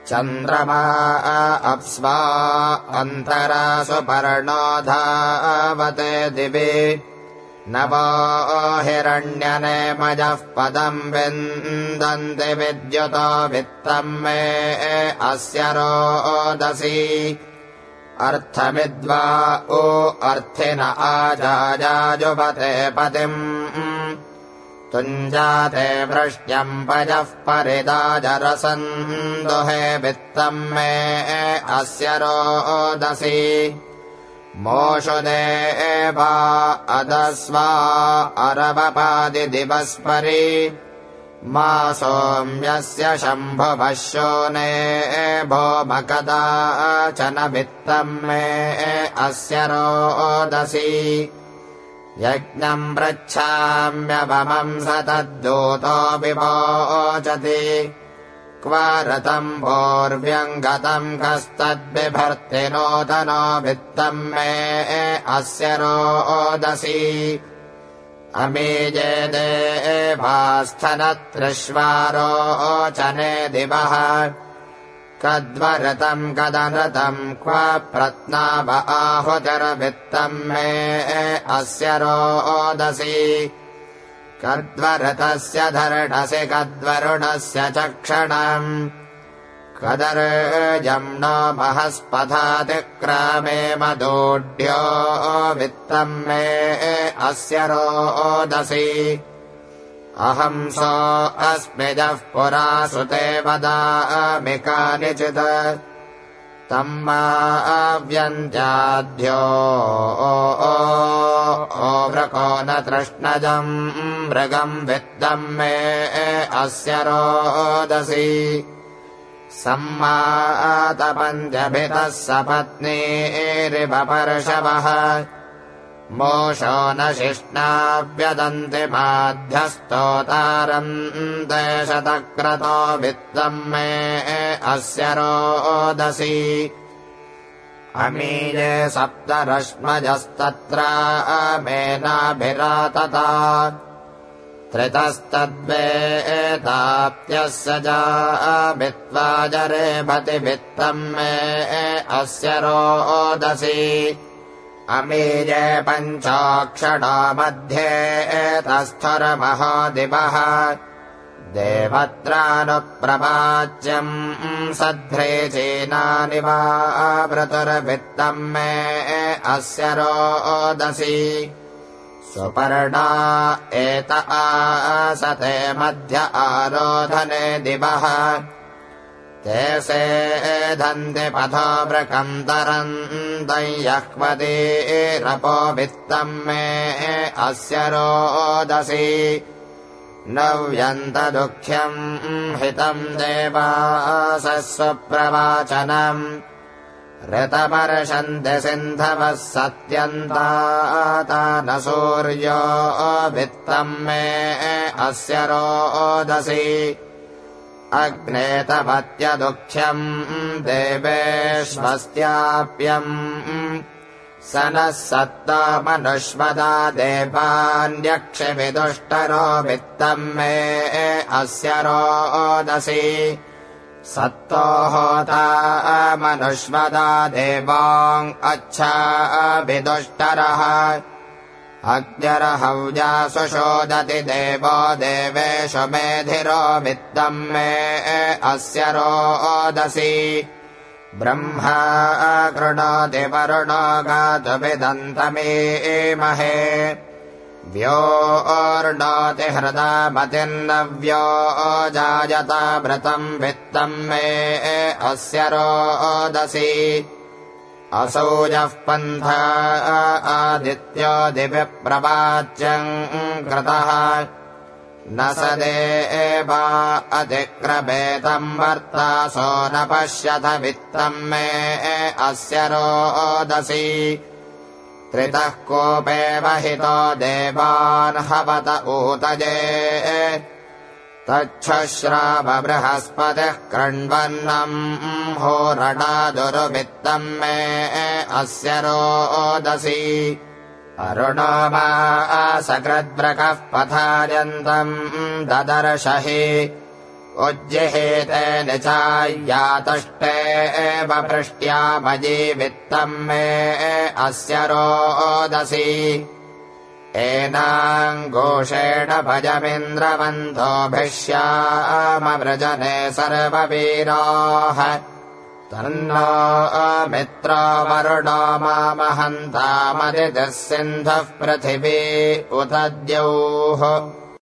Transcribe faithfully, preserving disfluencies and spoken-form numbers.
चन्द्रमा अप्स्वा अन्तरा सुपर्णो धावते दिवि नवो हिरण्यनेमजः पदम् विन्दन्ति विद्युतो वित्तम् मे अस्य रोदसी अर्थमिद्वा ओ अर्थिन आजाजाजुपते पतिम् तुञ्जाते वृष्ट्यम् पजः परिदाजरसन्दुहे वित्तम् मे अस्य रोदसी मोषु देवा अदस्वा अरवपादिदिवस्परि मा सोम्यस्य शम्भुवश्योने भोमकदाचन वित्तम् मे अस्य रोदसी यज्ञम् पृच्छाम्यवमम् स तद्दूतो विवोचति क्व रतम् भोर्व्यम् गतम् कस्तद्बिभर्ति नूतनो वित्तम् मे अस्य रोदसी अमीजे देवास्थनत्रिष्वारोचने दिवः कद्वरतम् कदनृतम् क्व प्रत्नाव आहुतिर्वित्तम् मे अस्य रोदसी कद्वरतस्य धर्णसि कद्वरुणस्य चक्षणम् कदर्जम् नो महस्पथातिक्रामे मदोढ्यो वित्तम् मे अस्य रोदसी अहम् सो अस्मिजः पुरा सुते वदामि कानिचित् तम् माव्यन्त्याद्यो वृको न तृष्णजम् मृगम् वित्तम् मे अस्य रोदसी सम्मातपञ्चभितः सपत्नीरिव पर्षवः मोषो न शिष्णाव्यदन्ति माध्यस्तोतारम् देशतक्रतो वित्तम् मे अस्य रोदसी अमीये सप्तरश्मजस्तत्र मेनाभिरातता त्रितस्तद्वेताप्त्यस्य जामित्वाजरे भति वित्तम् मे अस्य रोदसी अमीजे पञ्चाक्षणो मध्ये तस्थुरमहोदिवः देवत्रानुप्रवाच्यम् सध्रेचीनानि वा वृतुर्वित्तम् मे अस्य रोदसी सुपर्णा एत आसते मध्य आरोधने दिवः ते सेधन्ति पथो वृकम् तरन्तयह्वतीरपो वित्तम् मे अस्य रोदसी नव्यन्तदुःख्यम् हितम् देवासः सुप्रवाचनम् ऋतमर्षन्ति सिन्धवः सत्यन्ताता न सूर्यो वित्तम् मे अस्य रोदसी अग्ने तपत्यदुःख्यम् देवेष्वस्त्याप्यम् स नः सत्तो मनुष्मदा देवान्यक्षिविदुष्टरो वित्तम् मे अस्य रोदसी सत्तो होता मनुष्मदा देवान् अच्छा विदुष्टरः अग्निर्हव्यासु शोदति देवो देवेषु मेधिरो वित्तम् मे अस्य रोदसी ब्रह्मा कृणोति वरुणो गातुमिदन्तमीमहे व्योर्णोति हृदा मतिर्नव्यो जायता भृतम् वित्तम् मे अस्य रोदसी असौजः पन्था आदित्यो दिवि प्रवाच्यम् कृतः न स देवा अतिक्रमेतम् वर्तासो न पश्यथ वित्तम् मे अस्य रोदसी त्रितः कोपे वहितो देवान् हवत ऊतये तच्छश्राव बृहस्पतिः कृण्वन्नम् होरणादुर्वित्तम् मे अस्य रोदसी अरुणो मा सकृद्व्रकः पथायन्तम् ददर्श हि उज्जिहेते निचाय्यातष्टे एव पृष्ट्यामजीवित्तम् मे अस्य रोदसी एनाङ्घोषेण भजमिन्द्रवन्धोभिष्यामवृजने सर्ववीराः तन्नो मित्रो वरुणो मामहन्तामदितिः सिन्धुः पृथिवी उत द्यौः